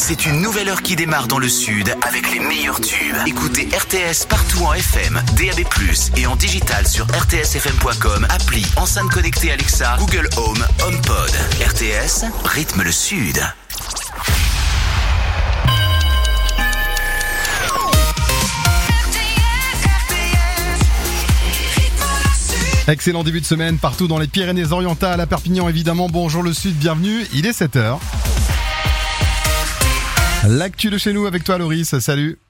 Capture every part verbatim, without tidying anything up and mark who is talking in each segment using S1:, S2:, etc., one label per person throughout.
S1: C'est une nouvelle heure qui démarre dans le sud avec les meilleurs tubes. Écoutez R T S partout en F M, D A B plus, et en digital sur r t s f m point com, appli, enceinte connectée Alexa, Google Home, HomePod. R T S, rythme le sud.
S2: Excellent début de semaine partout dans les Pyrénées-Orientales, à Perpignan évidemment. Bonjour le Sud, bienvenue, il est sept heures. L'actu de chez nous avec toi Loris, salut.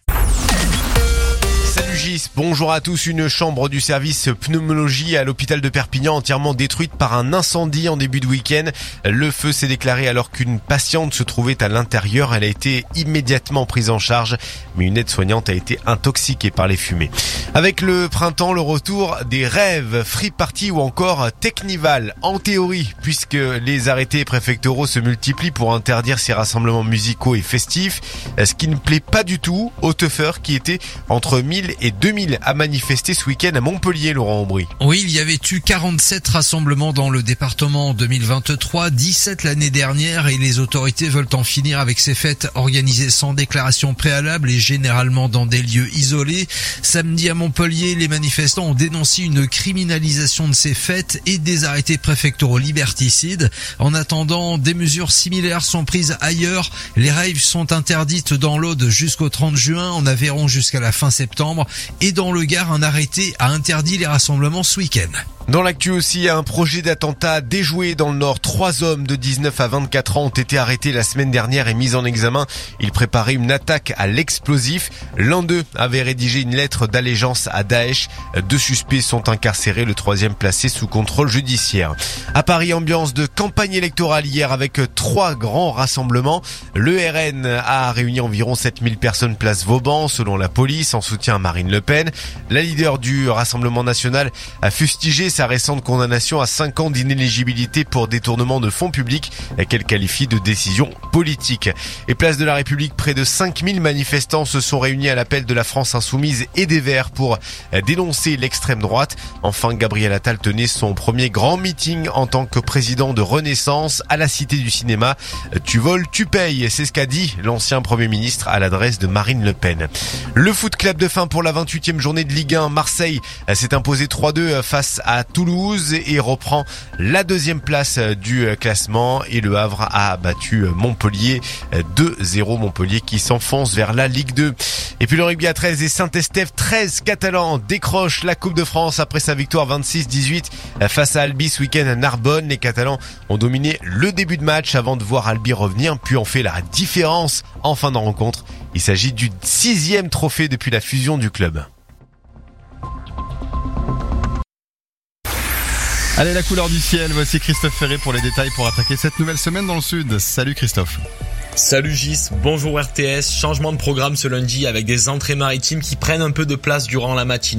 S3: Salut Gis, bonjour à tous. Une chambre du service pneumologie à l'hôpital de Perpignan entièrement détruite par un incendie en début de week-end. Le feu s'est déclaré alors qu'une patiente se trouvait à l'intérieur. Elle a été immédiatement prise en charge, mais une aide-soignante a été intoxiquée par les fumées. Avec le printemps, le retour des rêves, free party ou encore Technival, en théorie, puisque les arrêtés préfectoraux se multiplient pour interdire ces rassemblements musicaux et festifs, ce qui ne plaît pas du tout aux teufeurs qui étaient entre mille et deux mille à manifester ce week-end à Montpellier, Laurent Aubry.
S4: Oui, il y avait eu quarante-sept rassemblements dans le département en deux mille vingt-trois, dix-sept l'année dernière, et les autorités veulent en finir avec ces fêtes organisées sans déclaration préalable et généralement dans des lieux isolés. Samedi à Montpellier, les manifestants ont dénoncé une criminalisation de ces fêtes et des arrêtés préfectoraux liberticides. En attendant, des mesures similaires sont prises ailleurs. Les raves sont interdites dans l'Aude jusqu'au trente juin, en Aveyron jusqu'à la fin septembre, et dans le Gard, un arrêté a interdit les rassemblements ce week-end.
S3: Dans l'actu aussi, un projet d'attentat déjoué dans le Nord. Trois hommes de dix-neuf à vingt-quatre ans ont été arrêtés la semaine dernière et mis en examen. Ils préparaient une attaque à l'explosif. L'un d'eux avait rédigé une lettre d'allégeance à Daesh. Deux suspects sont incarcérés, le troisième placé sous contrôle judiciaire. À Paris, ambiance de campagne électorale hier avec trois grands rassemblements. Le R N a réuni environ sept mille personnes place Vauban, selon la police, en soutien à Marine Le Pen. La leader du Rassemblement national a fustigé sa récente condamnation à cinq ans d'inéligibilité pour détournement de fonds publics qu'elle qualifie de décision politique. Et place de la République, près de cinq mille manifestants se sont réunis à l'appel de la France Insoumise et des Verts pour dénoncer l'extrême droite. Enfin, Gabriel Attal tenait son premier grand meeting en tant que président de Renaissance à la Cité du Cinéma. Tu voles, tu payes, c'est ce qu'a dit l'ancien Premier ministre à l'adresse de Marine Le Pen. Le foot club de fin pour la vingt-huitième journée de Ligue un. Marseille s'est imposé trois deux face à Toulouse et reprend la deuxième place du classement, et le Havre a battu Montpellier deux zéro. Montpellier qui s'enfonce vers la Ligue deux. Et puis le rugby à treize et Saint-Estèphe, treize Catalans décrochent la Coupe de France après sa victoire vingt-six dix-huit face à Albi ce week-end à Narbonne. Les Catalans ont dominé le début de match avant de voir Albi revenir, puis ont fait la différence en fin de rencontre. Il s'agit du sixième trophée depuis la fusion du club.
S2: Allez, la couleur du ciel, voici Christophe Ferré pour les détails pour attaquer cette nouvelle semaine dans le Sud. Salut Christophe.
S5: Salut Gis, bonjour R T S. Changement de programme ce lundi avec des entrées maritimes qui prennent un peu de place durant la matinée.